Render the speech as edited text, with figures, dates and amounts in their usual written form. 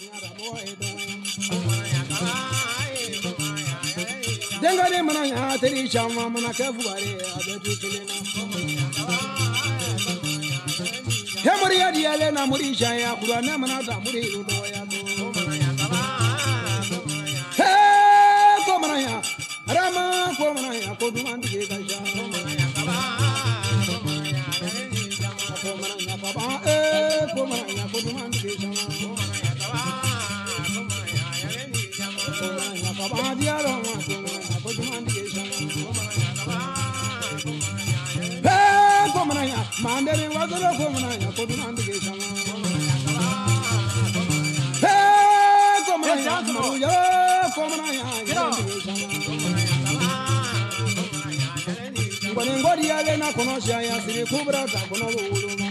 Dengare mana ya teri chama mana kafuare abetu kelena. Hemori ya diale na muri shaya kurana mana da muri udo ya to. Hey ko mana ya rama ko mana ya ko duman dige kasha. Ko mana ya baba ko mana ya ko duman dige shama. Ko mana ya baba dia rama ko mana ko duman dige shama. Hey ko mana ya mandere wazoro ko mana ya ko duman dige shama. Hey ko mana ya maruya ko mana ya dige shama. Ngori ya le na kono shaya siri kubra ta kono wulu.